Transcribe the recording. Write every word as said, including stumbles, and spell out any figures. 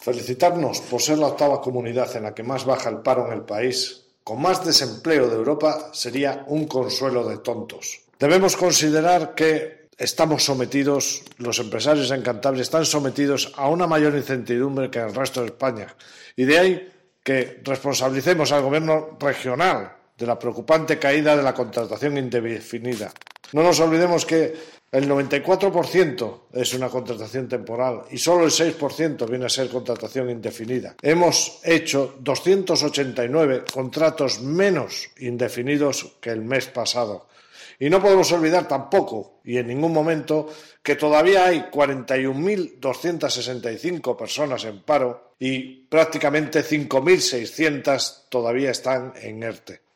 Felicitarnos por ser la octava comunidad en la que más baja el paro en el país, con más desempleo de Europa, sería un consuelo de tontos. Debemos considerar que estamos sometidos, los empresarios en Cantabria están sometidos a una mayor incertidumbre que en el resto de España. Y de ahí que responsabilicemos al gobierno regional de la preocupante caída de la contratación indefinida. No nos olvidemos que el noventa y cuatro por ciento es una contratación temporal y solo el seis por ciento viene a ser contratación indefinida. Hemos hecho doscientos ochenta y nueve contratos menos indefinidos que el mes pasado. Y no podemos olvidar tampoco, y en ningún momento, que todavía hay cuarenta y un mil doscientas sesenta y cinco personas en paro y prácticamente cinco mil seiscientas todavía están en ERTE.